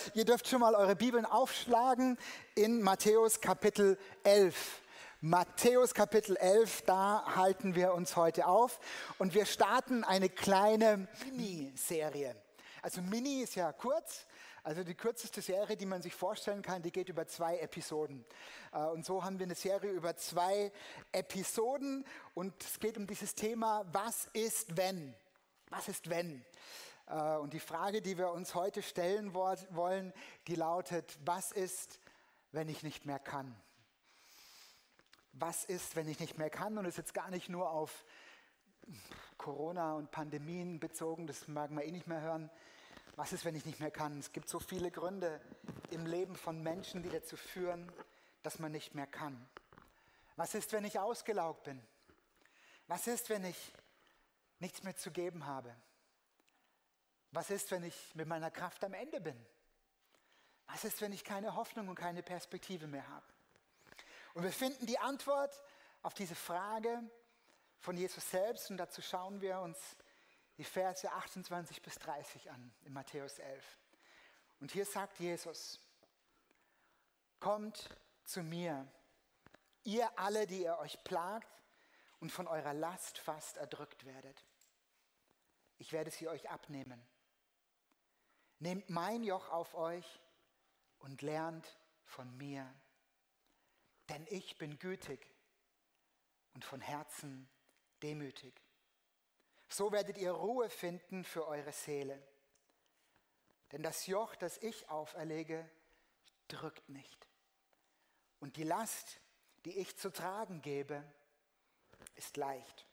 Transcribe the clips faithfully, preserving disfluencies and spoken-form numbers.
ihr dürft schon mal eure Bibeln aufschlagen in Matthäus Kapitel elf. Matthäus Kapitel elf, da halten wir uns heute auf und wir starten eine kleine Miniserie. Also Mini ist ja kurz, also die kürzeste Serie, die man sich vorstellen kann, die geht über zwei Episoden. Und so haben wir eine Serie über zwei Episoden und es geht um dieses Thema, was ist wenn? Was ist wenn? Und die Frage, die wir uns heute stellen wollen, die lautet, was ist, wenn ich nicht mehr kann? Was ist, wenn ich nicht mehr kann? Und es ist jetzt gar nicht nur auf Corona und Pandemien bezogen, das mag man eh nicht mehr hören. Was ist, wenn ich nicht mehr kann? Es gibt so viele Gründe im Leben von Menschen, die dazu führen, dass man nicht mehr kann. Was ist, wenn ich ausgelaugt bin? Was ist, wenn ich nichts mehr zu geben habe? Was ist, wenn ich mit meiner Kraft am Ende bin? Was ist, wenn ich keine Hoffnung und keine Perspektive mehr habe? Und wir finden die Antwort auf diese Frage von Jesus selbst und dazu schauen wir uns die Verse achtundzwanzig bis dreißig an in Matthäus elf. Und hier sagt Jesus, kommt zu mir, ihr alle, die ihr euch plagt und von eurer Last fast erdrückt werdet. Ich werde sie euch abnehmen. Nehmt mein Joch auf euch und lernt von mir, denn ich bin gütig und von Herzen demütig. So werdet ihr Ruhe finden für eure Seele. Denn das Joch, das ich auferlege, drückt nicht. Und die Last, die ich zu tragen gebe, ist leicht.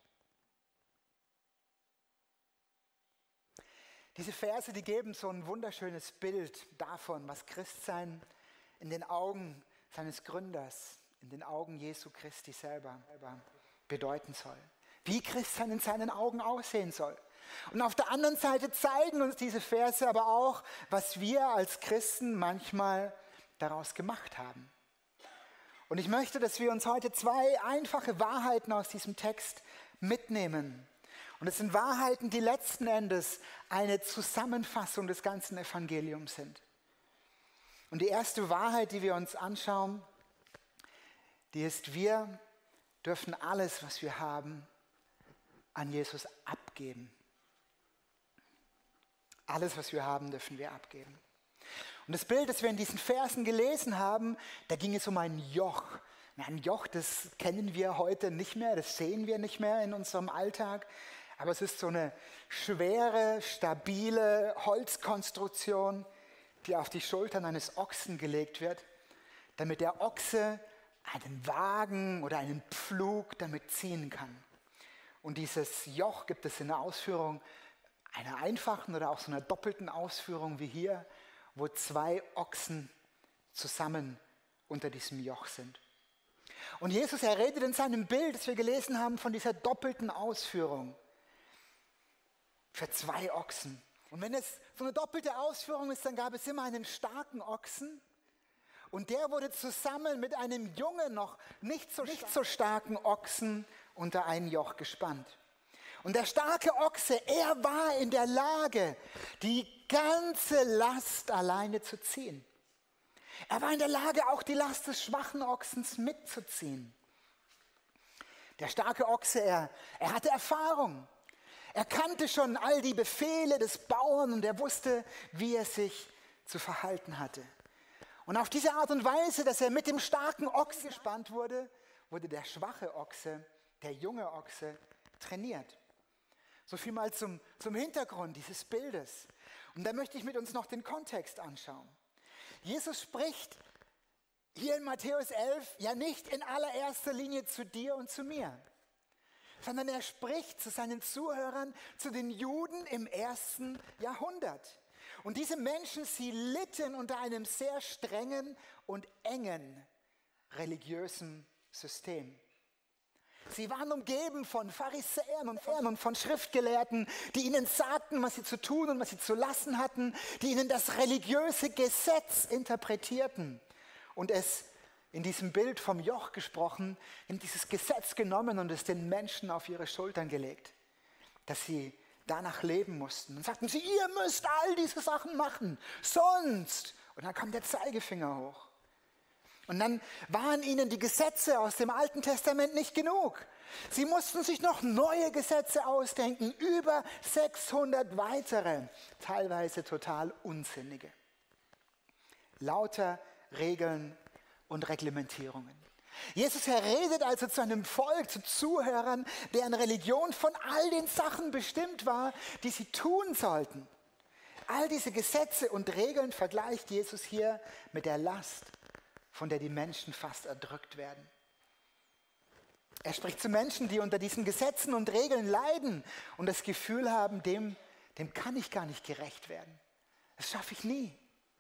Diese Verse, die geben so ein wunderschönes Bild davon, was Christsein in den Augen seines Gründers, in den Augen Jesu Christi selber bedeuten soll. Wie Christsein in seinen Augen aussehen soll. Und auf der anderen Seite zeigen uns diese Verse aber auch, was wir als Christen manchmal daraus gemacht haben. Und ich möchte, dass wir uns heute zwei einfache Wahrheiten aus diesem Text mitnehmen. Und es sind Wahrheiten, die letzten Endes eine Zusammenfassung des ganzen Evangeliums sind. Und die erste Wahrheit, die wir uns anschauen, die ist, wir dürfen alles, was wir haben, an Jesus abgeben. Alles, was wir haben, dürfen wir abgeben. Und das Bild, das wir in diesen Versen gelesen haben, da ging es um ein Joch. Ein Joch, das kennen wir heute nicht mehr, das sehen wir nicht mehr in unserem Alltag. Aber es ist so eine schwere, stabile Holzkonstruktion, die auf die Schultern eines Ochsen gelegt wird, damit der Ochse einen Wagen oder einen Pflug damit ziehen kann. Und dieses Joch gibt es in der Ausführung einer einfachen oder auch so einer doppelten Ausführung wie hier, wo zwei Ochsen zusammen unter diesem Joch sind. Und Jesus, er redet in seinem Bild, das wir gelesen haben, von dieser doppelten Ausführung für zwei Ochsen. Und wenn es so eine doppelte Ausführung ist, dann gab es immer einen starken Ochsen und der wurde zusammen mit einem jungen, noch nicht so, nicht so starken Ochsen unter ein Joch gespannt. Und der starke Ochse, er war in der Lage, die ganze Last alleine zu ziehen. Er war in der Lage, auch die Last des schwachen Ochsens mitzuziehen. Der starke Ochse, er, er hatte Erfahrung. Er kannte schon all die Befehle des Bauern und er wusste, wie er sich zu verhalten hatte. Und auf diese Art und Weise, dass er mit dem starken Ochsen gespannt wurde, wurde der schwache Ochse, der junge Ochse, trainiert. So viel mal zum, zum Hintergrund dieses Bildes. Und da möchte ich mit uns noch den Kontext anschauen. Jesus spricht hier in Matthäus elf ja nicht in allererster Linie zu dir und zu mir, sondern er spricht zu seinen Zuhörern, zu den Juden im ersten Jahrhundert. Und diese Menschen, sie litten unter einem sehr strengen und engen religiösen System. Sie waren umgeben von Pharisäern und von, und von Schriftgelehrten, die ihnen sagten, was sie zu tun und was sie zu lassen hatten, die ihnen das religiöse Gesetz interpretierten und es in diesem Bild vom Joch gesprochen, in dieses Gesetz genommen und es den Menschen auf ihre Schultern gelegt, dass sie danach leben mussten. Und sagten sie, ihr müsst all diese Sachen machen, sonst Und dann kam der Zeigefinger hoch. Und dann waren ihnen die Gesetze aus dem Alten Testament nicht genug. Sie mussten sich noch neue Gesetze ausdenken, über sechshundert weitere, teilweise total unsinnige. Lauter Regeln und Reglementierungen. Jesus redet also zu einem Volk, zu Zuhörern, deren Religion von all den Sachen bestimmt war, die sie tun sollten. All diese Gesetze und Regeln vergleicht Jesus hier mit der Last, von der die Menschen fast erdrückt werden. Er spricht zu Menschen, die unter diesen Gesetzen und Regeln leiden und das Gefühl haben, dem, dem kann ich gar nicht gerecht werden. Das schaffe ich nie.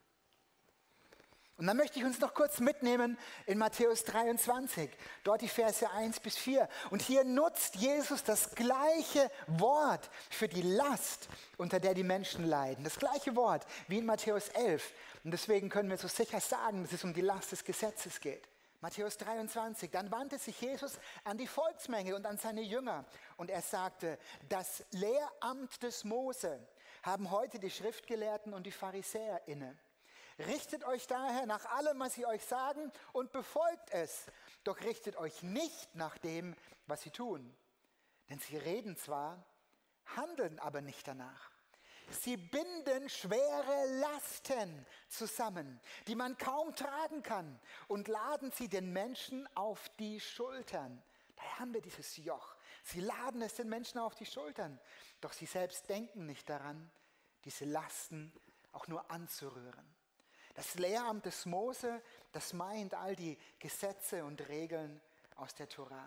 Und dann möchte ich uns noch kurz mitnehmen in Matthäus dreiundzwanzig, dort die Verse eins bis vier. Und hier nutzt Jesus das gleiche Wort für die Last, unter der die Menschen leiden. Das gleiche Wort wie in Matthäus elf. Und deswegen können wir so sicher sagen, dass es um die Last des Gesetzes geht. Matthäus dreiundzwanzig, dann wandte sich Jesus an die Volksmenge und an seine Jünger. Und er sagte, das Lehramt des Mose haben heute die Schriftgelehrten und die Pharisäer inne. Richtet euch daher nach allem, was sie euch sagen, und befolgt es. Doch richtet euch nicht nach dem, was sie tun. Denn sie reden zwar, handeln aber nicht danach. Sie binden schwere Lasten zusammen, die man kaum tragen kann, und laden sie den Menschen auf die Schultern. Daher haben wir dieses Joch. Sie laden es den Menschen auf die Schultern. Doch sie selbst denken nicht daran, diese Lasten auch nur anzurühren. Das Lehramt des Mose, das meint all die Gesetze und Regeln aus der Tora.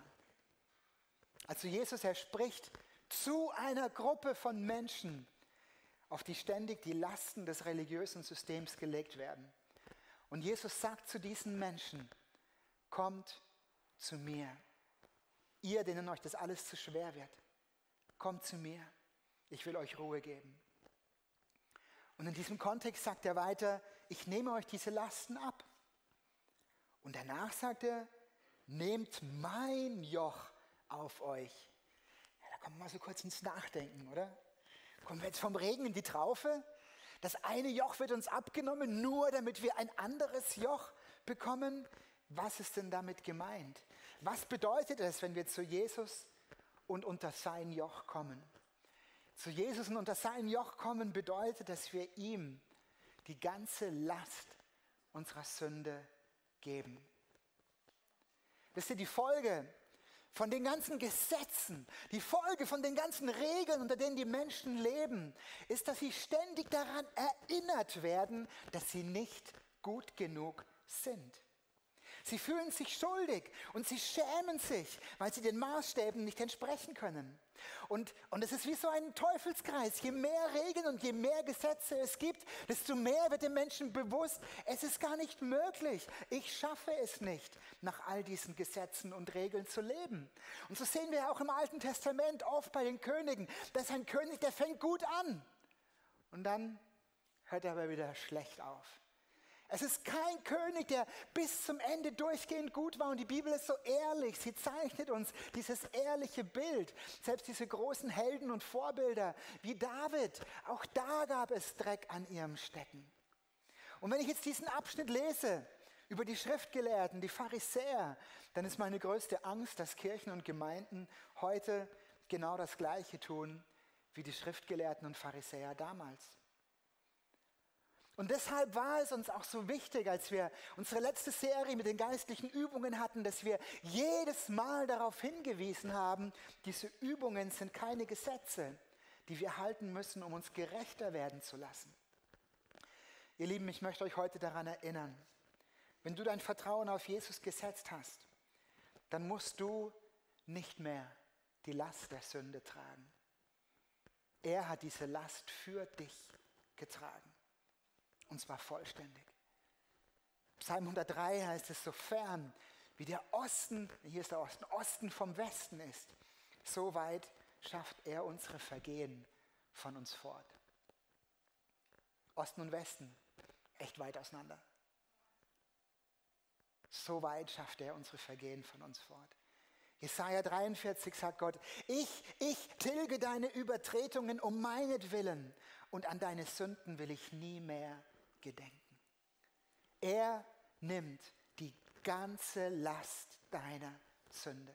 Also Jesus, er spricht zu einer Gruppe von Menschen, auf die ständig die Lasten des religiösen Systems gelegt werden. Und Jesus sagt zu diesen Menschen, kommt zu mir, ihr, denen euch das alles zu schwer wird. Kommt zu mir, ich will euch Ruhe geben. Und in diesem Kontext sagt er weiter, ich nehme euch diese Lasten ab. Und danach sagt er, nehmt mein Joch auf euch. Ja, da kommen wir mal so kurz ins Nachdenken, oder? Kommen wir jetzt vom Regen in die Traufe? Das eine Joch wird uns abgenommen, nur damit wir ein anderes Joch bekommen. Was ist denn damit gemeint? Was bedeutet es, wenn wir zu Jesus und unter sein Joch kommen? Zu Jesus und unter sein Joch kommen bedeutet, dass wir ihm die ganze Last unserer Sünde geben. Wisst ihr, die Folge von den ganzen Gesetzen, die Folge von den ganzen Regeln, unter denen die Menschen leben, ist, dass sie ständig daran erinnert werden, dass sie nicht gut genug sind. Sie fühlen sich schuldig und sie schämen sich, weil sie den Maßstäben nicht entsprechen können. Und, und es ist wie so ein Teufelskreis. Je mehr Regeln und je mehr Gesetze es gibt, desto mehr wird dem Menschen bewusst, es ist gar nicht möglich. Ich schaffe es nicht, nach all diesen Gesetzen und Regeln zu leben. Und so sehen wir auch im Alten Testament oft bei den Königen, dass ein König, der fängt gut an und dann hört er aber wieder schlecht auf. Es ist kein König, der bis zum Ende durchgehend gut war, und die Bibel ist so ehrlich, sie zeichnet uns dieses ehrliche Bild. Selbst diese großen Helden und Vorbilder wie David, auch da gab es Dreck an ihrem Stecken. Und wenn ich jetzt diesen Abschnitt lese über die Schriftgelehrten, die Pharisäer, dann ist meine größte Angst, dass Kirchen und Gemeinden heute genau das Gleiche tun wie die Schriftgelehrten und Pharisäer damals. Und deshalb war es uns auch so wichtig, als wir unsere letzte Serie mit den geistlichen Übungen hatten, dass wir jedes Mal darauf hingewiesen haben, diese Übungen sind keine Gesetze, die wir halten müssen, um uns gerechter werden zu lassen. Ihr Lieben, ich möchte euch heute daran erinnern, wenn du dein Vertrauen auf Jesus gesetzt hast, dann musst du nicht mehr die Last der Sünde tragen. Er hat diese Last für dich getragen. Und zwar vollständig. Psalm hundertdrei heißt es, so fern wie der Osten, hier ist der Osten, Osten vom Westen ist, so weit schafft er unsere Vergehen von uns fort. Osten und Westen, echt weit auseinander. So weit schafft er unsere Vergehen von uns fort. Jesaja dreiundvierzig sagt Gott, ich, ich tilge deine Übertretungen um meinetwillen und an deine Sünden will ich nie mehr gedenken. er nimmt die ganze Last deiner Sünde.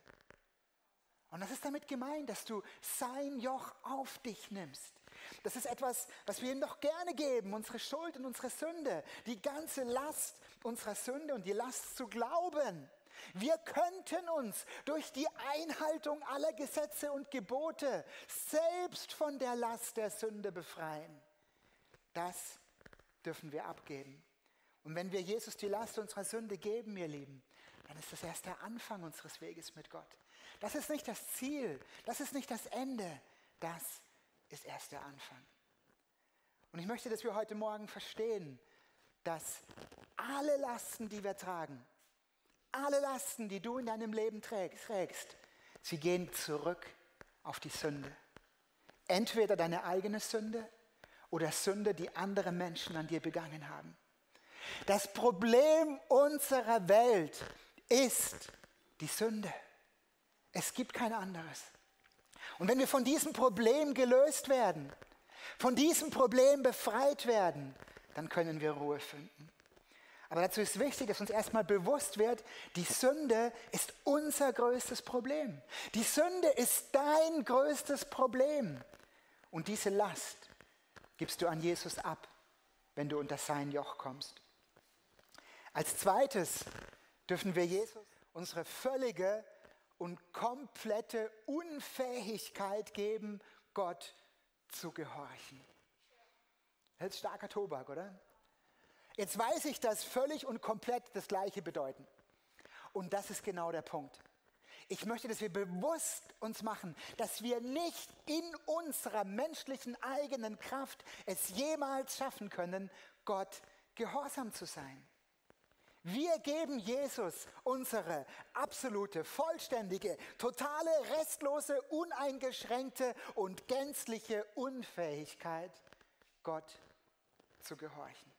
Und das ist damit gemeint, dass du sein Joch auf dich nimmst. Das ist etwas, was wir ihm doch gerne geben, unsere Schuld und unsere Sünde, die ganze Last unserer Sünde und die Last zu glauben. Wir könnten uns durch die Einhaltung aller Gesetze und Gebote selbst von der Last der Sünde befreien. Das dürfen wir abgeben. Und wenn wir Jesus die Last unserer Sünde geben, ihr Lieben, dann ist das erst der Anfang unseres Weges mit Gott. Das ist nicht das Ziel, das ist nicht das Ende, das ist erst der Anfang. Und ich möchte, dass wir heute Morgen verstehen, dass alle Lasten, die wir tragen, alle Lasten, die du in deinem Leben trägst, sie gehen zurück auf die Sünde. Entweder deine eigene Sünde oder Sünde, die andere Menschen an dir begangen haben. Das Problem unserer Welt ist die Sünde. Es gibt kein anderes. Und wenn wir von diesem Problem gelöst werden, von diesem Problem befreit werden, dann können wir Ruhe finden. Aber dazu ist wichtig, dass uns erstmal bewusst wird, die Sünde ist unser größtes Problem. Die Sünde ist dein größtes Problem. Und diese Last gibst du an Jesus ab, wenn du unter sein Joch kommst. Als zweites dürfen wir Jesus unsere völlige und komplette Unfähigkeit geben, Gott zu gehorchen. Das ist starker Tobak, oder? Jetzt weiß ich, dass völlig und komplett das Gleiche bedeuten. Und das ist genau der Punkt. Ich möchte, dass wir bewusst uns machen, dass wir nicht in unserer menschlichen eigenen Kraft es jemals schaffen können, Gott gehorsam zu sein. Wir geben Jesus unsere absolute, vollständige, totale, restlose, uneingeschränkte und gänzliche Unfähigkeit, Gott zu gehorchen.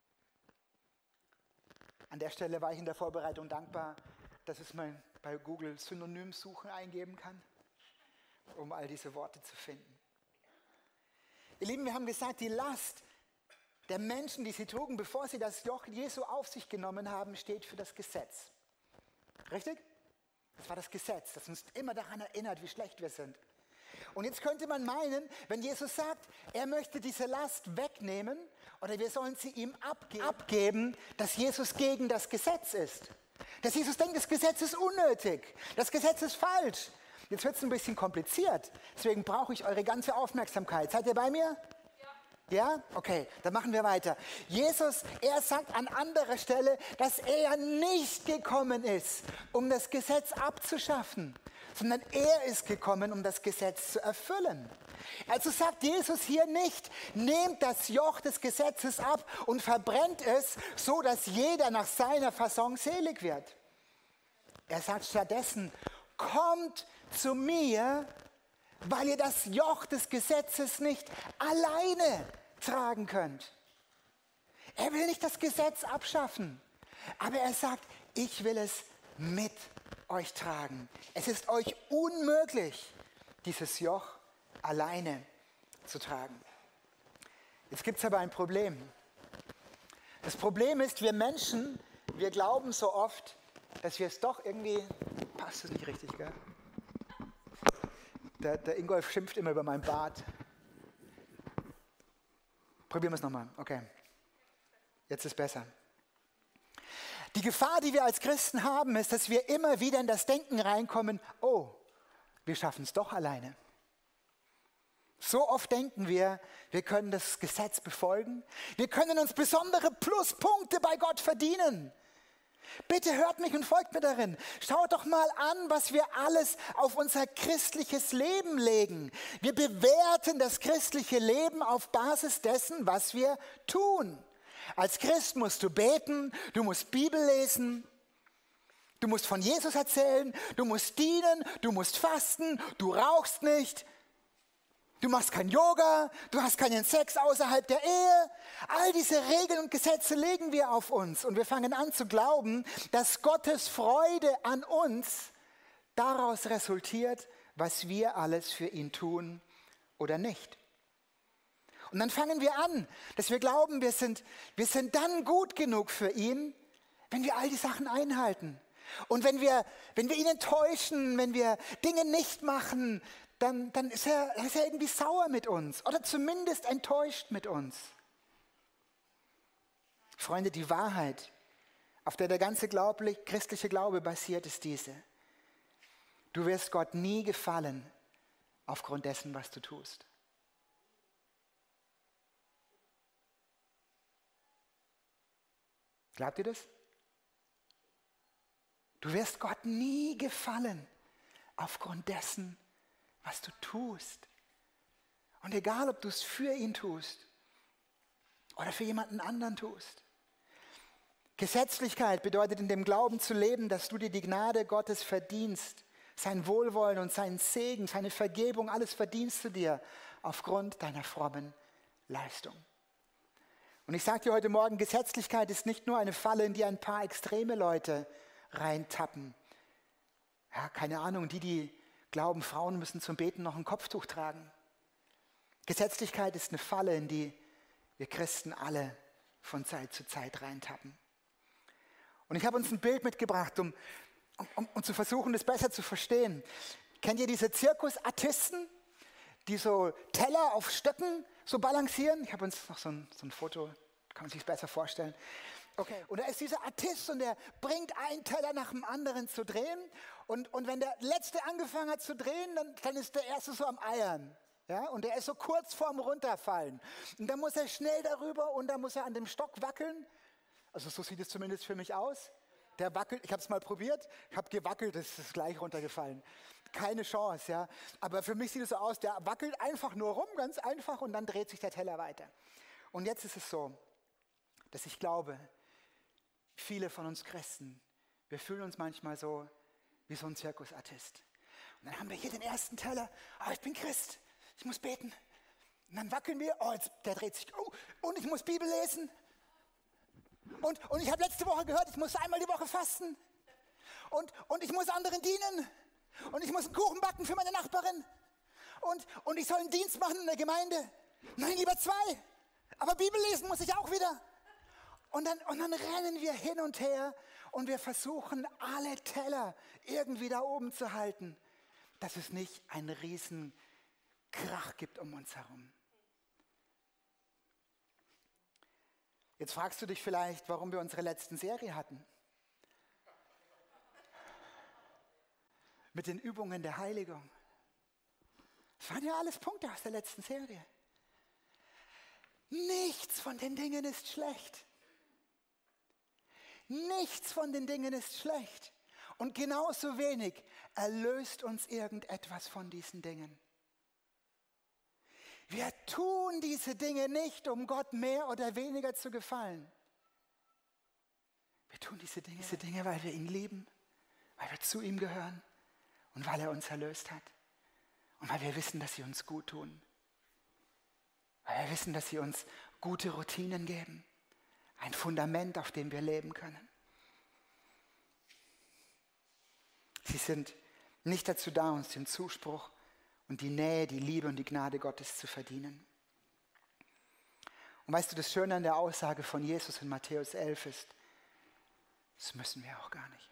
An der Stelle war ich in der Vorbereitung dankbar, dass es mal bei Google Synonymsuche eingeben kann, um all diese Worte zu finden. Ihr Lieben, wir haben gesagt, die Last der Menschen, die sie trugen, bevor sie das Joch Jesu auf sich genommen haben, steht für das Gesetz. Richtig? Das war das Gesetz, das uns immer daran erinnert, wie schlecht wir sind. Und jetzt könnte man meinen, wenn Jesus sagt, er möchte diese Last wegnehmen oder wir sollen sie ihm abgeben, abgeben, dass Jesus gegen das Gesetz ist. Dass Jesus denkt, das Gesetz ist unnötig, das Gesetz ist falsch. Jetzt wird es ein bisschen kompliziert, deswegen brauche ich eure ganze Aufmerksamkeit. Seid ihr bei mir? Ja? Okay, dann machen wir weiter. Jesus, er sagt an anderer Stelle, dass er nicht gekommen ist, um das Gesetz abzuschaffen, sondern er ist gekommen, um das Gesetz zu erfüllen. Also sagt Jesus hier nicht, nehmt das Joch des Gesetzes ab und verbrennt es, so dass jeder nach seiner Fasson selig wird. Er sagt stattdessen, kommt zu mir, weil ihr das Joch des Gesetzes nicht alleine tragen könnt. Er will nicht das Gesetz abschaffen, aber er sagt, ich will es mit euch tragen. Es ist euch unmöglich, dieses Joch alleine zu tragen. Jetzt gibt es aber ein Problem. Das Problem ist, wir Menschen, wir glauben so oft, dass wir es doch irgendwie, passt es nicht richtig, gell? Der, der Ingolf schimpft immer über meinen Bart. Probieren wir es nochmal. Okay. Jetzt ist besser. Die Gefahr, die wir als Christen haben, ist, dass wir immer wieder in das Denken reinkommen, oh, wir schaffen es doch alleine. So oft denken wir, wir können das Gesetz befolgen. Wir können uns besondere Pluspunkte bei Gott verdienen. Bitte hört mich und folgt mir darin. Schaut doch mal an, was wir alles auf unser christliches Leben legen. Wir bewerten das christliche Leben auf Basis dessen, was wir tun. Als Christ musst du beten, du musst Bibel lesen, du musst von Jesus erzählen, du musst dienen, du musst fasten, du rauchst nicht. Du machst kein Yoga, du hast keinen Sex außerhalb der Ehe. All diese Regeln und Gesetze legen wir auf uns und wir fangen an zu glauben, dass Gottes Freude an uns daraus resultiert, was wir alles für ihn tun oder nicht. Und dann fangen wir an, dass wir glauben, wir sind, wir sind dann gut genug für ihn, wenn wir all die Sachen einhalten. Und wenn wir, wenn wir ihn enttäuschen, wenn wir Dinge nicht machen, dann, dann ist er, ist er irgendwie sauer mit uns oder zumindest enttäuscht mit uns. Freunde, die Wahrheit, auf der der ganze Glaube, christliche Glaube basiert, ist diese. Du wirst Gott nie gefallen aufgrund dessen, was du tust. Glaubt ihr das? Du wirst Gott nie gefallen aufgrund dessen, was du tust. Und egal, ob du es für ihn tust oder für jemanden anderen tust. Gesetzlichkeit bedeutet in dem Glauben zu leben, dass du dir die Gnade Gottes verdienst. Sein Wohlwollen und seinen Segen, seine Vergebung, alles verdienst du dir aufgrund deiner frommen Leistung. Und ich sage dir heute Morgen, Gesetzlichkeit ist nicht nur eine Falle, in die ein paar extreme Leute reintappen. Ja, keine Ahnung, die, die glauben, Frauen müssen zum Beten noch ein Kopftuch tragen. Gesetzlichkeit ist eine Falle, in die wir Christen alle von Zeit zu Zeit reintappen. Und ich habe uns ein Bild mitgebracht, um, um, um zu versuchen, das besser zu verstehen. Kennt ihr diese Zirkusartisten, die so Teller auf Stöcken so balancieren? Ich habe uns noch so ein, so ein Foto, kann man sich besser vorstellen. Okay. Und da ist dieser Artist und der bringt einen Teller nach dem anderen zu drehen. Und, und wenn der Letzte angefangen hat zu drehen, dann, dann ist der Erste so am Eiern. Ja? Und der ist so kurz vorm Runterfallen. Und dann muss er schnell darüber und dann muss er an dem Stock wackeln. Also so sieht es zumindest für mich aus. Der wackelt, ich habe es mal probiert, ich habe gewackelt, es ist gleich runtergefallen. Keine Chance, ja. Aber für mich sieht es so aus, der wackelt einfach nur rum, ganz einfach, und dann dreht sich der Teller weiter. Und jetzt ist es so, dass ich glaube, viele von uns Christen, wir fühlen uns manchmal so wie so ein Zirkusartist. Und dann haben wir hier den ersten Teller, oh, ich bin Christ, ich muss beten. Und dann wackeln wir, oh, jetzt, der dreht sich, oh, und ich muss Bibel lesen. Und, und ich habe letzte Woche gehört, ich muss einmal die Woche fasten. Und, und ich muss anderen dienen. Und ich muss einen Kuchen backen für meine Nachbarin. Und, und ich soll einen Dienst machen in der Gemeinde. Nein, lieber zwei. Aber Bibel lesen muss ich auch wieder. Und dann, und dann rennen wir hin und her und wir versuchen, alle Teller irgendwie da oben zu halten, dass es nicht einen riesen Krach gibt um uns herum. Jetzt fragst du dich vielleicht, warum wir unsere letzten Serie hatten. Mit den Übungen der Heiligung. Das waren ja alles Punkte aus der letzten Serie. Nichts von den Dingen ist schlecht. Nichts von den Dingen ist schlecht. Und genauso wenig erlöst uns irgendetwas von diesen Dingen. Wir tun diese Dinge nicht, um Gott mehr oder weniger zu gefallen. Wir tun diese Dinge, diese Dinge, weil wir ihn lieben, weil wir zu ihm gehören und weil er uns erlöst hat. Und weil wir wissen, dass sie uns gut tun. Weil wir wissen, dass sie uns gute Routinen geben. Ein Fundament, auf dem wir leben können. Sie sind nicht dazu da, uns den Zuspruch und die Nähe, die Liebe und die Gnade Gottes zu verdienen. Und weißt du, das Schöne an der Aussage von Jesus in Matthäus elf ist, das müssen wir auch gar nicht.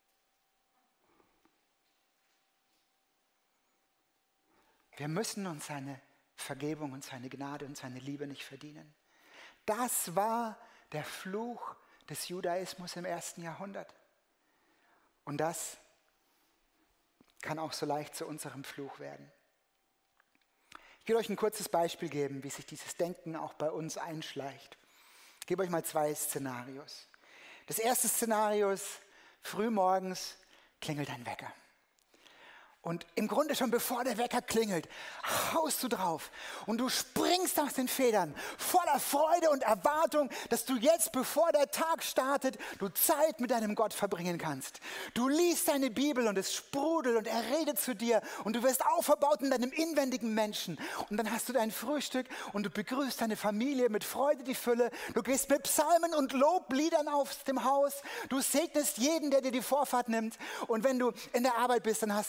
Wir müssen uns seine Vergebung und seine Gnade und seine Liebe nicht verdienen. Das war der Fluch des Judaismus im ersten Jahrhundert. Und das kann auch so leicht zu unserem Fluch werden. Ich will euch ein kurzes Beispiel geben, wie sich dieses Denken auch bei uns einschleicht. Ich gebe euch mal zwei Szenarios. Das erste Szenario ist, frühmorgens klingelt ein Wecker. Und im Grunde schon bevor der Wecker klingelt, haust du drauf und du springst aus den Federn voller Freude und Erwartung, dass du jetzt, bevor der Tag startet, du Zeit mit deinem Gott verbringen kannst. Du liest deine Bibel und es sprudelt und er redet zu dir und du wirst auferbaut in deinem inwendigen Menschen. Und dann hast du dein Frühstück und du begrüßt deine Familie mit Freude die Fülle. Du gehst mit Psalmen und Lobliedern aus dem Haus. Du segnest jeden, der dir die Vorfahrt nimmt. Und wenn du in der Arbeit bist, dann hast du einen Tag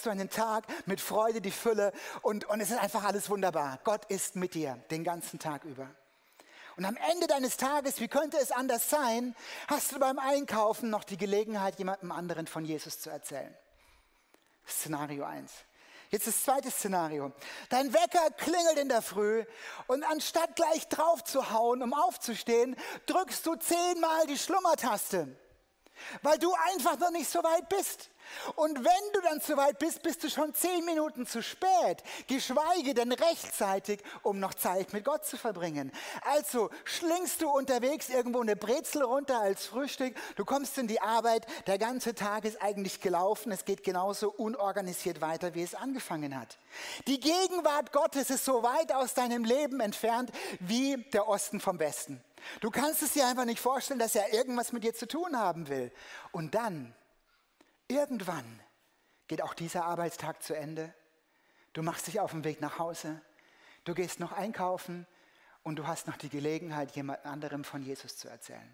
Tag mit Freude die Fülle und, und es ist einfach alles wunderbar. Gott ist mit dir den ganzen Tag über. Und am Ende deines Tages, wie könnte es anders sein, hast du beim Einkaufen noch die Gelegenheit, jemandem anderen von Jesus zu erzählen. Szenario eins. Jetzt das zweite Szenario. Dein Wecker klingelt in der Früh und anstatt gleich drauf zu hauen, um aufzustehen, drückst du zehnmal die Schlummertaste, weil du einfach noch nicht so weit bist. Und wenn du dann so weit bist, bist du schon zehn Minuten zu spät, geschweige denn rechtzeitig, um noch Zeit mit Gott zu verbringen. Also schlingst du unterwegs irgendwo eine Brezel runter als Frühstück, du kommst in die Arbeit, der ganze Tag ist eigentlich gelaufen, es geht genauso unorganisiert weiter, wie es angefangen hat. Die Gegenwart Gottes ist so weit aus deinem Leben entfernt wie der Osten vom Westen. Du kannst es dir einfach nicht vorstellen, dass er irgendwas mit dir zu tun haben will. Und dann irgendwann geht auch dieser Arbeitstag zu Ende. Du machst dich auf den Weg nach Hause. Du gehst noch einkaufen und du hast noch die Gelegenheit, jemand anderem von Jesus zu erzählen.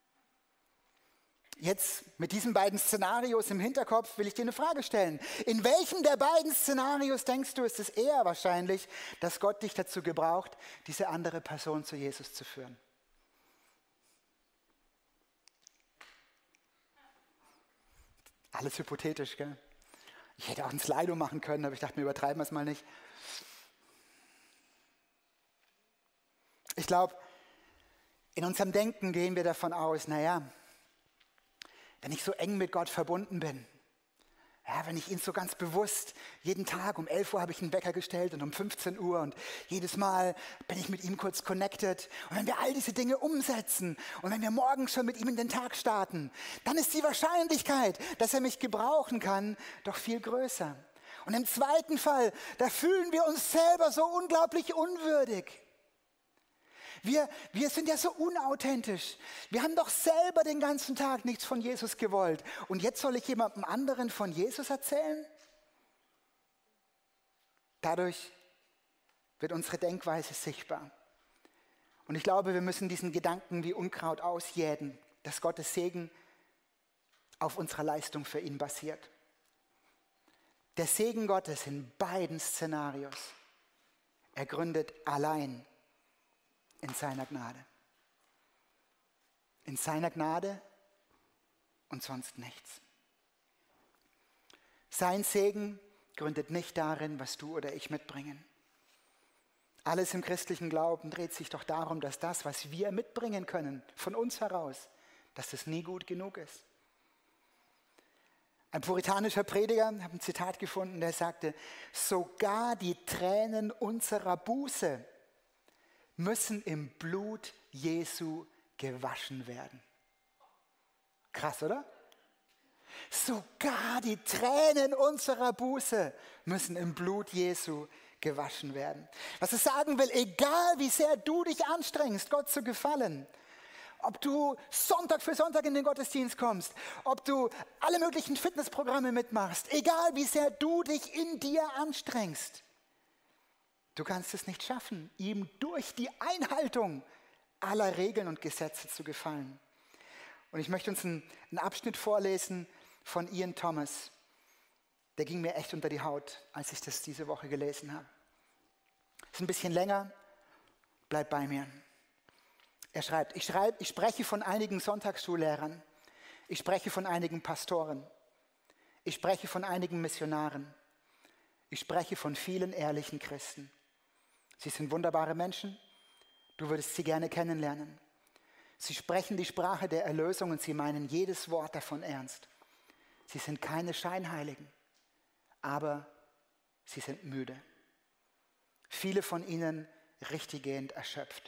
Jetzt mit diesen beiden Szenarios im Hinterkopf will ich dir eine Frage stellen. In welchem der beiden Szenarios denkst du, ist es eher wahrscheinlich, dass Gott dich dazu gebraucht, diese andere Person zu Jesus zu führen? Alles hypothetisch, gell? Ich hätte auch ein Slido machen können, aber ich dachte, wir übertreiben es mal nicht. Ich glaube, in unserem Denken gehen wir davon aus, naja, wenn ich so eng mit Gott verbunden bin, ja, wenn ich ihn so ganz bewusst, jeden Tag um elf Uhr habe ich einen Wecker gestellt und um fünfzehn Uhr und jedes Mal bin ich mit ihm kurz connected. Und wenn wir all diese Dinge umsetzen und wenn wir morgen schon mit ihm in den Tag starten, dann ist die Wahrscheinlichkeit, dass er mich gebrauchen kann, doch viel größer. Und im zweiten Fall, da fühlen wir uns selber so unglaublich unwürdig. Wir, wir sind ja so unauthentisch. Wir haben doch selber den ganzen Tag nichts von Jesus gewollt. Und jetzt soll ich jemandem anderen von Jesus erzählen? Dadurch wird unsere Denkweise sichtbar. Und ich glaube, wir müssen diesen Gedanken wie Unkraut ausjäten, dass Gottes Segen auf unserer Leistung für ihn basiert. Der Segen Gottes in beiden Szenarios, er gründet allein in seiner Gnade. In seiner Gnade und sonst nichts. Sein Segen gründet nicht darin, was du oder ich mitbringen. Alles im christlichen Glauben dreht sich doch darum, dass das, was wir mitbringen können, von uns heraus, dass das nie gut genug ist. Ein puritanischer Prediger, ich habe ein Zitat gefunden, der sagte, sogar die Tränen unserer Buße müssen im Blut Jesu gewaschen werden. Krass, oder? Sogar die Tränen unserer Buße müssen im Blut Jesu gewaschen werden. Was es sagen will, egal wie sehr du dich anstrengst, Gott zu gefallen, ob du Sonntag für Sonntag in den Gottesdienst kommst, ob du alle möglichen Fitnessprogramme mitmachst, egal wie sehr du dich in dir anstrengst, du kannst es nicht schaffen, ihm durch die Einhaltung aller Regeln und Gesetze zu gefallen. Und ich möchte uns einen, einen Abschnitt vorlesen von Ian Thomas. Der ging mir echt unter die Haut, als ich das diese Woche gelesen habe. Ist ein bisschen länger, bleib bei mir. Er schreibt, ich, schreibe, ich spreche von einigen Sonntagsschullehrern, ich spreche von einigen Pastoren, ich spreche von einigen Missionaren, ich spreche von vielen ehrlichen Christen. Sie sind wunderbare Menschen, du würdest sie gerne kennenlernen. Sie sprechen die Sprache der Erlösung und sie meinen jedes Wort davon ernst. Sie sind keine Scheinheiligen, aber sie sind müde. Viele von ihnen richtiggehend erschöpft.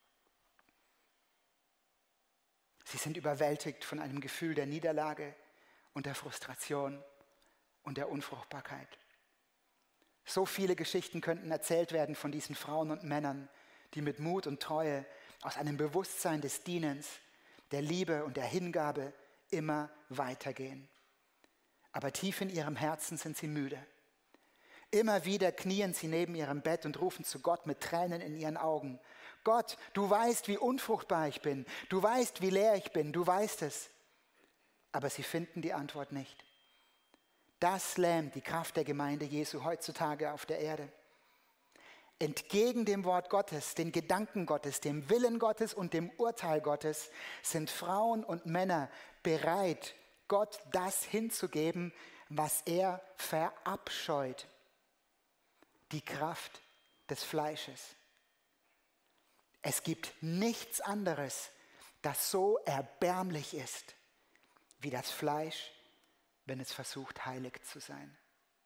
Sie sind überwältigt von einem Gefühl der Niederlage und der Frustration und der Unfruchtbarkeit. So viele Geschichten könnten erzählt werden von diesen Frauen und Männern, die mit Mut und Treue aus einem Bewusstsein des Dienens, der Liebe und der Hingabe immer weitergehen. Aber tief in ihrem Herzen sind sie müde. Immer wieder knien sie neben ihrem Bett und rufen zu Gott mit Tränen in ihren Augen. Gott, du weißt, wie unfruchtbar ich bin. Du weißt, wie leer ich bin. Du weißt es. Aber sie finden die Antwort nicht. das lähmt die Kraft der Gemeinde Jesu heutzutage auf der Erde. Entgegen dem Wort Gottes, den Gedanken Gottes, dem Willen Gottes und dem Urteil Gottes sind Frauen und Männer bereit, Gott das hinzugeben, was er verabscheut. Die Kraft des Fleisches. Es gibt nichts anderes, das so erbärmlich ist, wie das Fleisch, wenn es versucht, heilig zu sein.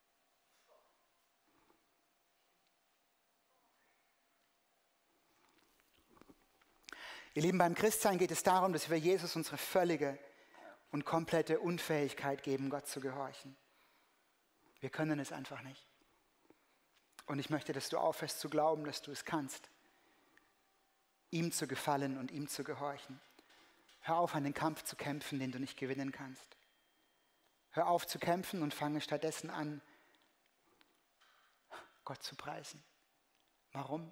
Ihr Lieben, beim Christsein geht es darum, dass wir Jesus unsere völlige und komplette Unfähigkeit geben, Gott zu gehorchen. Wir können es einfach nicht. Und ich möchte, dass du aufhörst zu glauben, dass du es kannst, ihm zu gefallen und ihm zu gehorchen. Hör auf, einen Kampf zu kämpfen, den du nicht gewinnen kannst. Hör auf zu kämpfen und fange stattdessen an, Gott zu preisen. Warum?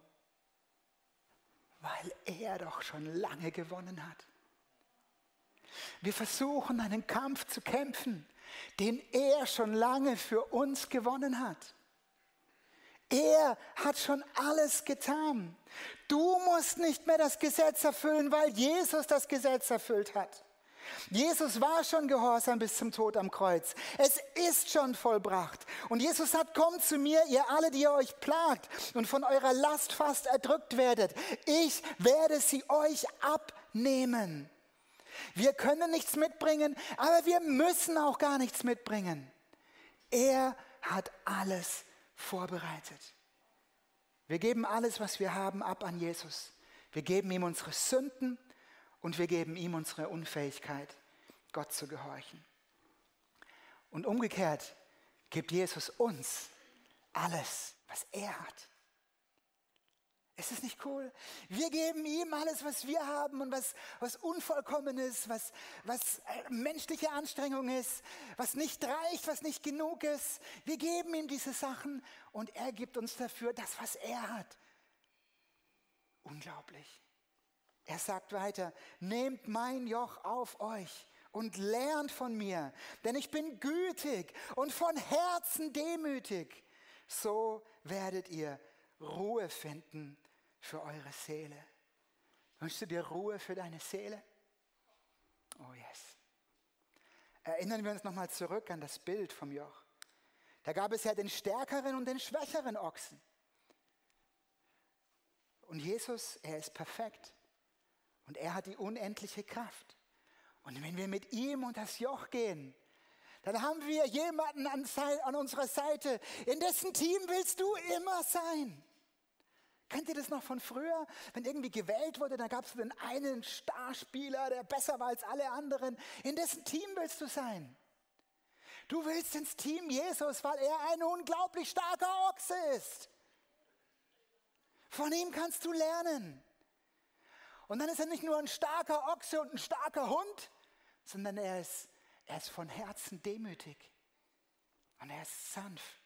Weil er doch schon lange gewonnen hat. Wir versuchen, einen Kampf zu kämpfen, den er schon lange für uns gewonnen hat. Er hat schon alles getan. Du musst nicht mehr das Gesetz erfüllen, weil Jesus das Gesetz erfüllt hat. Jesus war schon gehorsam bis zum Tod am Kreuz. Es ist schon vollbracht. Und Jesus sagt, kommt zu mir, ihr alle, die ihr euch plagt und von eurer Last fast erdrückt werdet. Ich werde sie euch abnehmen. Wir können nichts mitbringen, aber wir müssen auch gar nichts mitbringen. Er hat alles vorbereitet. Wir geben alles, was wir haben, ab an Jesus. Wir geben ihm unsere Sünden und wir geben ihm unsere Unfähigkeit, Gott zu gehorchen. Und umgekehrt gibt Jesus uns alles, was er hat. Ist das nicht cool? Wir geben ihm alles, was wir haben und was, was unvollkommen ist, was, was menschliche Anstrengung ist, was nicht reicht, was nicht genug ist. Wir geben ihm diese Sachen und er gibt uns dafür das, was er hat. Unglaublich. Er sagt weiter, nehmt mein Joch auf euch und lernt von mir, denn ich bin gütig und von Herzen demütig. So werdet ihr Ruhe finden für eure Seele. Wünschst du dir Ruhe für deine Seele? Oh yes. Erinnern wir uns nochmal zurück an das Bild vom Joch. Da gab es ja den stärkeren und den schwächeren Ochsen. Und Jesus, er ist perfekt. Und er hat die unendliche Kraft. Und wenn wir mit ihm unter das Joch gehen, dann haben wir jemanden an, an unserer Seite, in dessen Team willst du immer sein. Kennt ihr das noch von früher? Wenn irgendwie gewählt wurde, dann gab es den einen Starspieler, der besser war als alle anderen. In dessen Team willst du sein. Du willst ins Team Jesus, weil er ein unglaublich starker Ochse ist. Von ihm kannst du lernen. Und dann ist er nicht nur ein starker Ochse und ein starker Hund, sondern er ist, er ist von Herzen demütig. Und er ist sanft.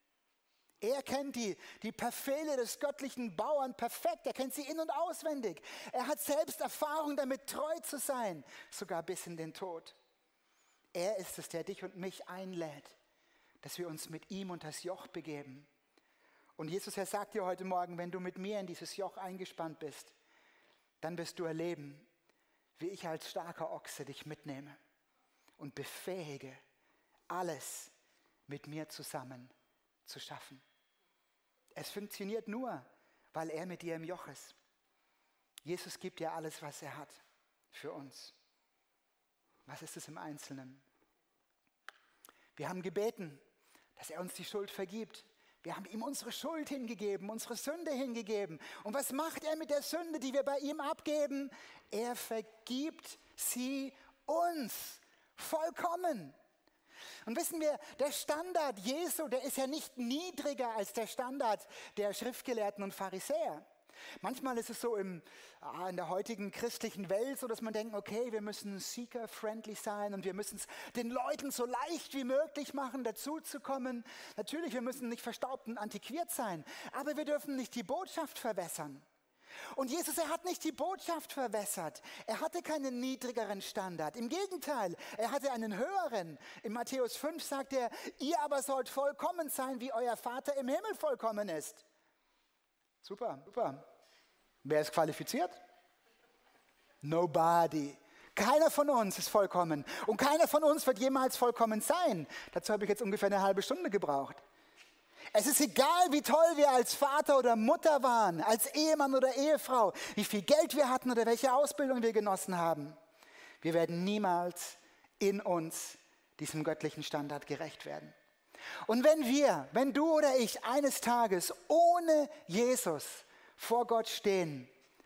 Er kennt die, die Befehle des göttlichen Bauern perfekt. Er kennt sie in- und auswendig. Er hat selbst Erfahrung damit, treu zu sein, sogar bis in den Tod. Er ist es, der dich und mich einlädt, dass wir uns mit ihm unter das Joch begeben. Und Jesus, er sagt dir heute Morgen, wenn du mit mir in dieses Joch eingespannt bist, dann wirst du erleben, wie ich als starker Ochse dich mitnehme und befähige, alles mit mir zusammen zu schaffen. Es funktioniert nur, weil er mit dir im Joch ist. Jesus gibt dir alles, was er hat für uns. Was ist es im Einzelnen? Wir haben gebeten, dass er uns die Schuld vergibt. Wir haben ihm unsere Schuld hingegeben, unsere Sünde hingegeben. Und was macht er mit der Sünde, die wir bei ihm abgeben? Er vergibt sie uns vollkommen. Und wissen wir, der Standard Jesu, der ist ja nicht niedriger als der Standard der Schriftgelehrten und Pharisäer. Manchmal ist es so im, in der heutigen christlichen Welt so, dass man denkt, okay, wir müssen seeker-friendly sein und wir müssen es den Leuten so leicht wie möglich machen, dazuzukommen. Natürlich, wir müssen nicht verstaubt und antiquiert sein, aber wir dürfen nicht die Botschaft verwässern. Und Jesus, er hat nicht die Botschaft verwässert. Er hatte keinen niedrigeren Standard. Im Gegenteil, er hatte einen höheren. In Matthäus fünf sagt er, ihr aber sollt vollkommen sein, wie euer Vater im Himmel vollkommen ist. Super, super. Wer ist qualifiziert? Nobody. Keiner von uns ist vollkommen. Und keiner von uns wird jemals vollkommen sein. Dazu habe ich jetzt ungefähr eine halbe Stunde gebraucht. Es ist egal, wie toll wir als Vater oder Mutter waren, als Ehemann oder Ehefrau, wie viel Geld wir hatten oder welche Ausbildung wir genossen haben. Wir werden niemals in uns diesem göttlichen Standard gerecht werden. Und wenn wir, wenn du oder ich eines Tages ohne Jesus vor Gott stehen,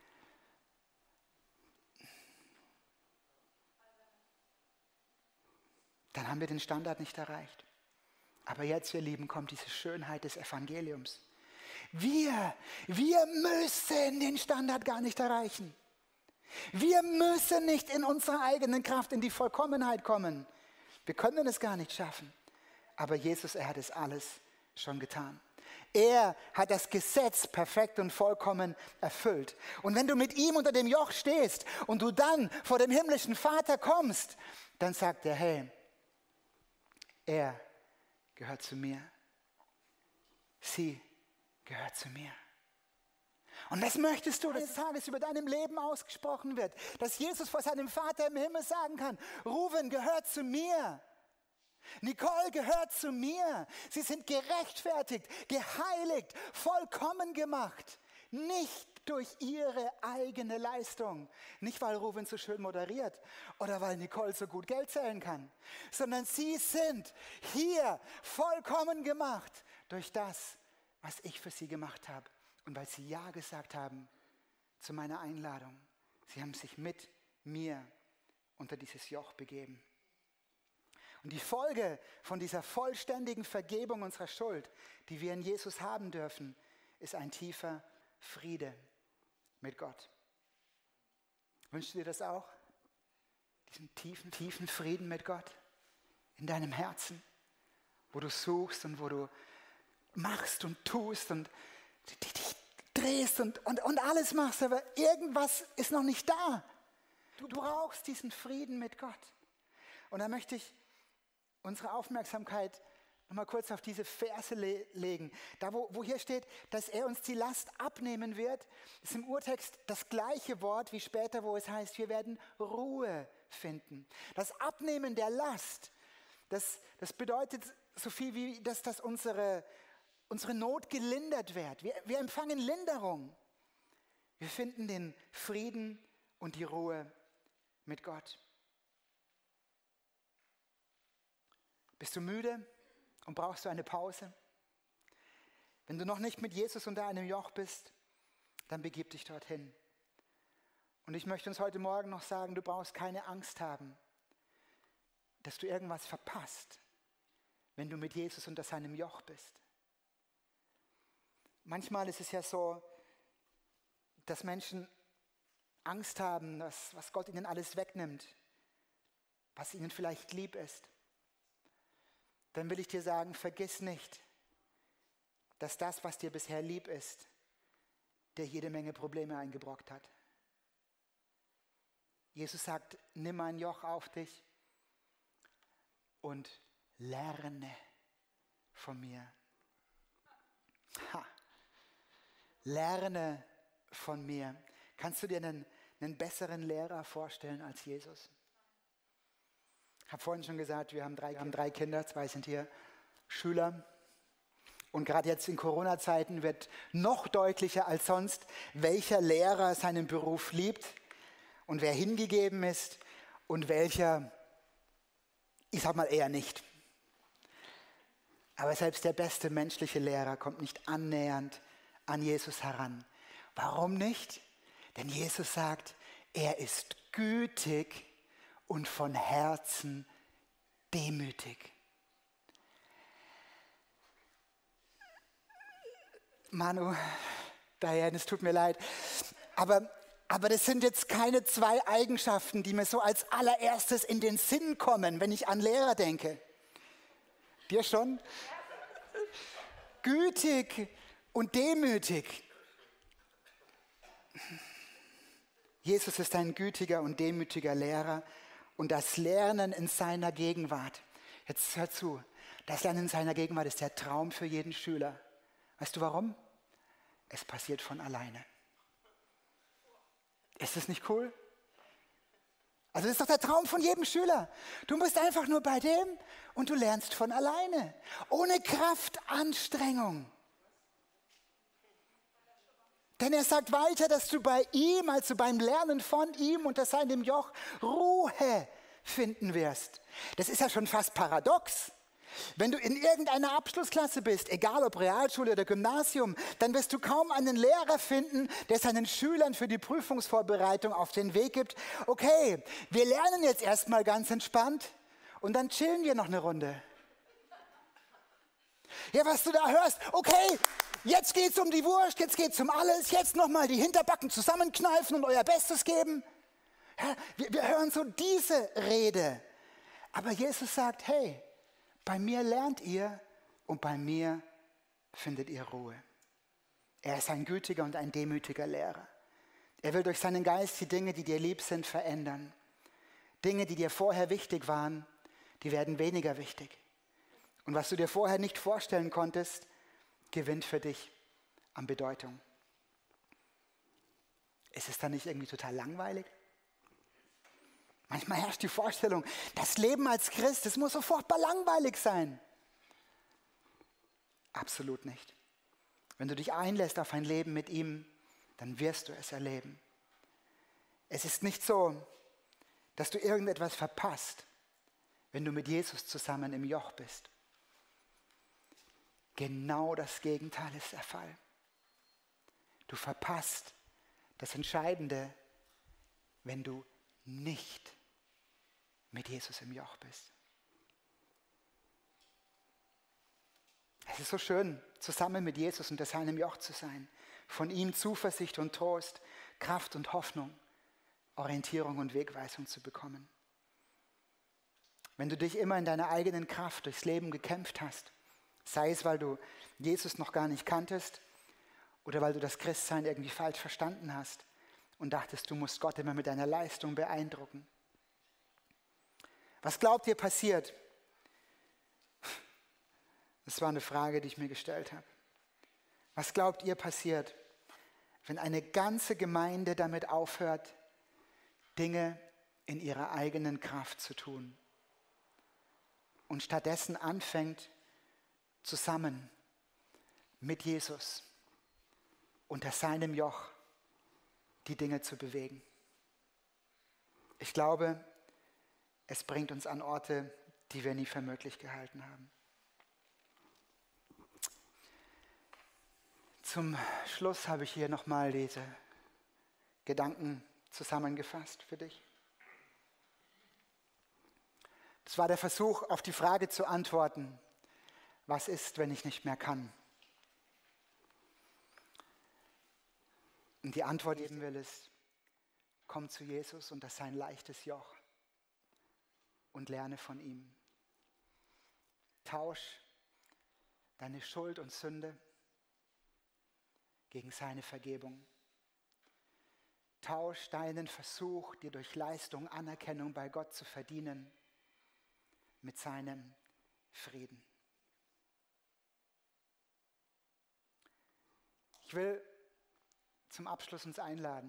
dann haben wir den Standard nicht erreicht. Aber jetzt, ihr Lieben, kommt diese Schönheit des Evangeliums. Wir, wir müssen den Standard gar nicht erreichen. Wir müssen nicht in unserer eigenen Kraft in die Vollkommenheit kommen. Wir können es gar nicht schaffen. Aber Jesus, er hat es alles schon getan. Er hat das Gesetz perfekt und vollkommen erfüllt. Und wenn du mit ihm unter dem Joch stehst und du dann vor dem himmlischen Vater kommst, dann sagt er, hey, er gehört zu mir. Sie gehört zu mir. Und das möchtest du, dass eines Tages über deinem Leben ausgesprochen wird, dass Jesus vor seinem Vater im Himmel sagen kann, Ruven gehört zu mir. Nicole gehört zu mir. Sie sind gerechtfertigt, geheiligt, vollkommen gemacht. Nicht durch ihre eigene Leistung. Nicht, weil Ruven so schön moderiert oder weil Nicole so gut Geld zählen kann, sondern sie sind hier vollkommen gemacht durch das, was ich für sie gemacht habe. Und weil sie Ja gesagt haben zu meiner Einladung. Sie haben sich mit mir unter dieses Joch begeben. Und die Folge von dieser vollständigen Vergebung unserer Schuld, die wir in Jesus haben dürfen, ist ein tiefer Friede mit Gott. Wünschst du dir das auch? Diesen tiefen, tiefen Frieden mit Gott in deinem Herzen, wo du suchst und wo du machst und tust und dich drehst und, und, und alles machst, aber irgendwas ist noch nicht da. Du brauchst diesen Frieden mit Gott. Und da möchte ich unsere Aufmerksamkeit nochmal kurz auf diese Verse le- legen. Da, wo, wo hier steht, dass er uns die Last abnehmen wird, ist im Urtext das gleiche Wort wie später, wo es heißt, wir werden Ruhe finden. Das Abnehmen der Last, das, das bedeutet so viel wie, dass, dass unsere, unsere Not gelindert wird. Wir, wir empfangen Linderung. Wir finden den Frieden und die Ruhe mit Gott. Bist du müde und brauchst du eine Pause? Wenn du noch nicht mit Jesus unter einem Joch bist, dann begib dich dorthin. Und ich möchte uns heute Morgen noch sagen, du brauchst keine Angst haben, dass du irgendwas verpasst, wenn du mit Jesus unter seinem Joch bist. Manchmal ist es ja so, dass Menschen Angst haben, dass, was Gott ihnen alles wegnimmt, was ihnen vielleicht lieb ist. Dann will ich dir sagen, vergiss nicht, dass das, was dir bisher lieb ist, dir jede Menge Probleme eingebrockt hat. Jesus sagt, nimm ein Joch auf dich und lerne von mir. Ha. Lerne von mir. Kannst du dir einen, einen besseren Lehrer vorstellen als Jesus? Ich habe vorhin schon gesagt, wir haben drei, wir haben drei Kinder, zwei sind hier Schüler. Und gerade jetzt in Corona-Zeiten wird noch deutlicher als sonst, welcher Lehrer seinen Beruf liebt und wer hingegeben ist und welcher, ich sag mal, eher nicht. Aber selbst der beste menschliche Lehrer kommt nicht annähernd an Jesus heran. Warum nicht? Denn Jesus sagt, er ist gütig und von Herzen demütig. Manu, Diane, es tut mir leid, aber, aber das sind jetzt keine zwei Eigenschaften, die mir so als allererstes in den Sinn kommen, wenn ich an Lehrer denke. Dir schon? Gütig und demütig. Jesus ist ein gütiger und demütiger Lehrer und das Lernen in seiner Gegenwart, jetzt hör zu, das Lernen in seiner Gegenwart ist der Traum für jeden Schüler. Weißt du warum? Es passiert von alleine. Ist das nicht cool? Also das ist doch der Traum von jedem Schüler. Du bist einfach nur bei dem und du lernst von alleine. Ohne Kraftanstrengung. Denn er sagt weiter, dass du bei ihm, also beim Lernen von ihm unter seinem Joch, Ruhe finden wirst. Das ist ja schon fast paradox. Wenn du in irgendeiner Abschlussklasse bist, egal ob Realschule oder Gymnasium, dann wirst du kaum einen Lehrer finden, der seinen Schülern für die Prüfungsvorbereitung auf den Weg gibt. Okay, wir lernen jetzt erstmal ganz entspannt und dann chillen wir noch eine Runde. Ja, was du da hörst, okay, jetzt geht's um die Wurst, jetzt geht's um alles, jetzt nochmal die Hinterbacken zusammenkneifen und euer Bestes geben. Ja, wir, wir hören so diese Rede. Aber Jesus sagt, hey, bei mir lernt ihr und bei mir findet ihr Ruhe. Er ist ein gütiger und ein demütiger Lehrer. Er will durch seinen Geist die Dinge, die dir lieb sind, verändern. Dinge, die dir vorher wichtig waren, die werden weniger wichtig. Und was du dir vorher nicht vorstellen konntest, gewinnt für dich an Bedeutung. Ist es dann nicht irgendwie total langweilig? Manchmal herrscht die Vorstellung, das Leben als Christ, das muss so furchtbar langweilig sein. Absolut nicht. Wenn du dich einlässt auf ein Leben mit ihm, dann wirst du es erleben. Es ist nicht so, dass du irgendetwas verpasst, wenn du mit Jesus zusammen im Joch bist. Genau das Gegenteil ist der Fall. Du verpasst das Entscheidende, wenn du nicht mit Jesus im Joch bist. Es ist so schön, zusammen mit Jesus unter seinem Joch zu sein, von ihm Zuversicht und Trost, Kraft und Hoffnung, Orientierung und Wegweisung zu bekommen. Wenn du dich immer in deiner eigenen Kraft durchs Leben gekämpft hast, sei es, weil du Jesus noch gar nicht kanntest oder weil du das Christsein irgendwie falsch verstanden hast und dachtest, du musst Gott immer mit deiner Leistung beeindrucken. Was glaubt ihr passiert? Das war eine Frage, die ich mir gestellt habe. Was glaubt ihr passiert, wenn eine ganze Gemeinde damit aufhört, Dinge in ihrer eigenen Kraft zu tun und stattdessen anfängt, zusammen mit Jesus unter seinem Joch die Dinge zu bewegen? Ich glaube, es bringt uns an Orte, die wir nie für möglich gehalten haben. Zum Schluss habe ich hier nochmal diese Gedanken zusammengefasst für dich. Das war der Versuch, auf die Frage zu antworten, was ist, wenn ich nicht mehr kann? Und die Antwort geben will ist, komm zu Jesus unter sein leichtes Joch und lerne von ihm. Tausch deine Schuld und Sünde gegen seine Vergebung. Tausch deinen Versuch, dir durch Leistung Anerkennung bei Gott zu verdienen, mit seinem Frieden. Ich will zum Abschluss uns einladen.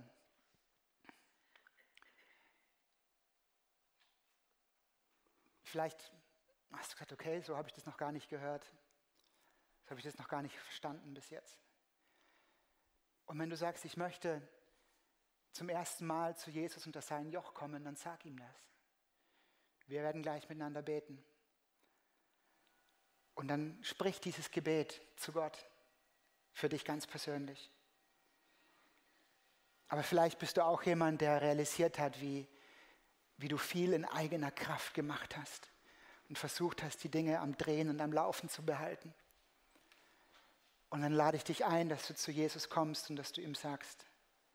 Vielleicht hast du gesagt, okay, so habe ich das noch gar nicht gehört. So habe ich das noch gar nicht verstanden bis jetzt. Und wenn du sagst, ich möchte zum ersten Mal zu Jesus unter sein Joch kommen, dann sag ihm das. Wir werden gleich miteinander beten. Und dann sprich dieses Gebet zu Gott, für dich ganz persönlich. Aber vielleicht bist du auch jemand, der realisiert hat, wie, wie du viel in eigener Kraft gemacht hast und versucht hast, die Dinge am Drehen und am Laufen zu behalten. Und dann lade ich dich ein, dass du zu Jesus kommst und dass du ihm sagst,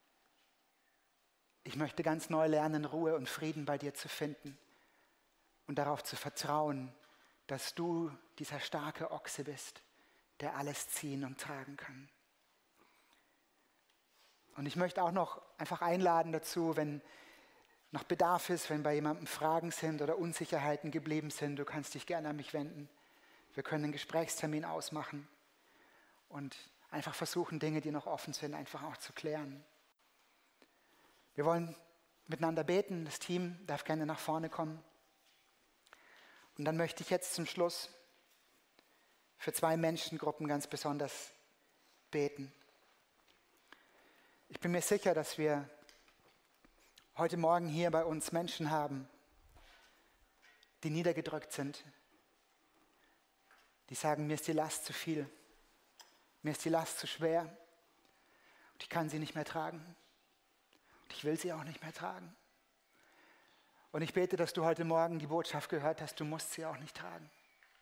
ich möchte ganz neu lernen, Ruhe und Frieden bei dir zu finden und darauf zu vertrauen, dass du dieser starke Ochse bist, der alles ziehen und tragen kann. Und ich möchte auch noch einfach einladen dazu, wenn noch Bedarf ist, wenn bei jemandem Fragen sind oder Unsicherheiten geblieben sind, du kannst dich gerne an mich wenden. Wir können einen Gesprächstermin ausmachen und einfach versuchen, Dinge, die noch offen sind, einfach auch zu klären. Wir wollen miteinander beten. Das Team darf gerne nach vorne kommen. Und dann möchte ich jetzt zum Schluss für zwei Menschengruppen ganz besonders beten. Ich bin mir sicher, dass wir heute Morgen hier bei uns Menschen haben, die niedergedrückt sind, die sagen, mir ist die Last zu viel, mir ist die Last zu schwer und ich kann sie nicht mehr tragen und ich will sie auch nicht mehr tragen. Und ich bete, dass du heute Morgen die Botschaft gehört hast, du musst sie auch nicht tragen.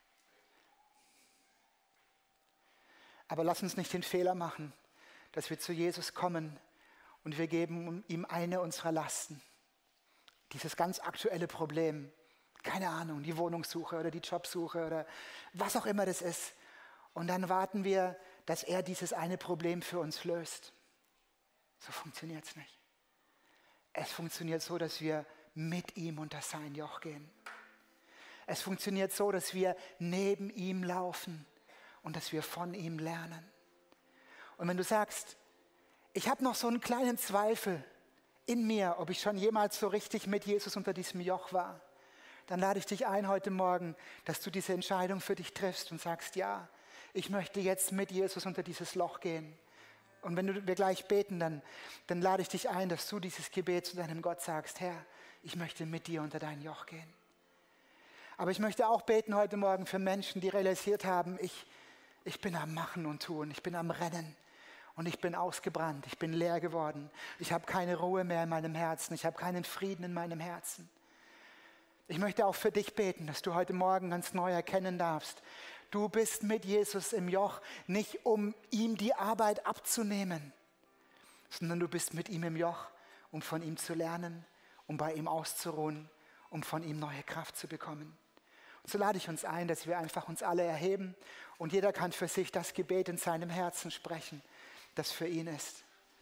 Aber lass uns nicht den Fehler machen, dass wir zu Jesus kommen und wir geben ihm eine unserer Lasten. Dieses ganz aktuelle Problem, keine Ahnung, die Wohnungssuche oder die Jobsuche oder was auch immer das ist. Und dann warten wir, dass er dieses eine Problem für uns löst. So funktioniert es nicht. Es funktioniert so, dass wir mit ihm unter sein Joch gehen. Es funktioniert so, dass wir neben ihm laufen und dass wir von ihm lernen. Und wenn du sagst, ich habe noch so einen kleinen Zweifel in mir, ob ich schon jemals so richtig mit Jesus unter diesem Joch war, dann lade ich dich ein heute Morgen, dass du diese Entscheidung für dich triffst und sagst, ja, ich möchte jetzt mit Jesus unter dieses Loch gehen. Und wenn wir gleich beten, dann, dann lade ich dich ein, dass du dieses Gebet zu deinem Gott sagst, Herr, ich möchte mit dir unter dein Joch gehen. Aber ich möchte auch beten heute Morgen für Menschen, die realisiert haben, ich, ich bin am Machen und Tun, ich bin am Rennen. Und ich bin ausgebrannt, ich bin leer geworden. Ich habe keine Ruhe mehr in meinem Herzen, ich habe keinen Frieden in meinem Herzen. Ich möchte auch für dich beten, dass du heute Morgen ganz neu erkennen darfst, du bist mit Jesus im Joch, nicht um ihm die Arbeit abzunehmen, sondern du bist mit ihm im Joch, um von ihm zu lernen, um bei ihm auszuruhen, um von ihm neue Kraft zu bekommen. Und so lade ich uns ein, dass wir einfach uns alle erheben und jeder kann für sich das Gebet in seinem Herzen sprechen, das für ihn ist.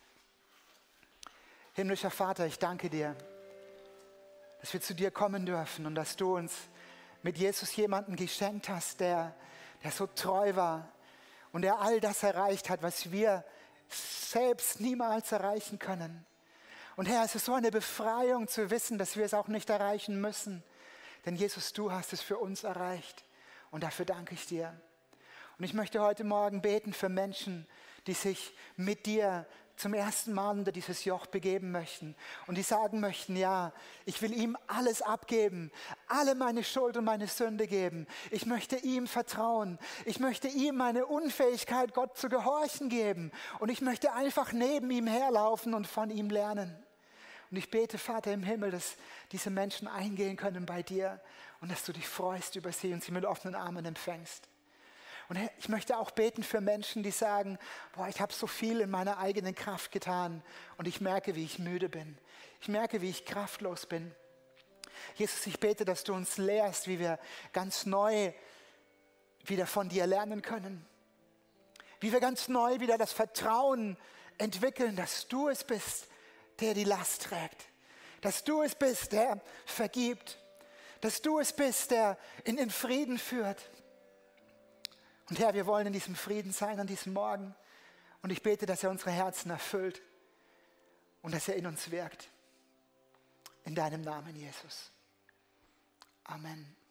Himmlischer Vater, ich danke dir, dass wir zu dir kommen dürfen und dass du uns mit Jesus jemanden geschenkt hast, der, der so treu war und der all das erreicht hat, was wir selbst niemals erreichen können. Und Herr, es ist so eine Befreiung zu wissen, dass wir es auch nicht erreichen müssen. Denn Jesus, du hast es für uns erreicht und dafür danke ich dir. Und ich möchte heute Morgen beten für Menschen, die sich mit dir zum ersten Mal unter dieses Joch begeben möchten und die sagen möchten, ja, ich will ihm alles abgeben, alle meine Schuld und meine Sünde geben. Ich möchte ihm vertrauen. Ich möchte ihm meine Unfähigkeit, Gott zu gehorchen, geben. Und ich möchte einfach neben ihm herlaufen und von ihm lernen. Und ich bete, Vater im Himmel, dass diese Menschen eingehen können bei dir und dass du dich freust über sie und sie mit offenen Armen empfängst. Und ich möchte auch beten für Menschen, die sagen, boah, ich habe so viel in meiner eigenen Kraft getan und ich merke, wie ich müde bin. Ich merke, wie ich kraftlos bin. Jesus, ich bete, dass du uns lehrst, wie wir ganz neu wieder von dir lernen können. Wie wir ganz neu wieder das Vertrauen entwickeln, dass du es bist, der die Last trägt. Dass du es bist, der vergibt. Dass du es bist, der in den Frieden führt. Und Herr, wir wollen in diesem Frieden sein an diesem Morgen. Und ich bete, dass er unsere Herzen erfüllt und dass er in uns wirkt. In deinem Namen, Jesus. Amen.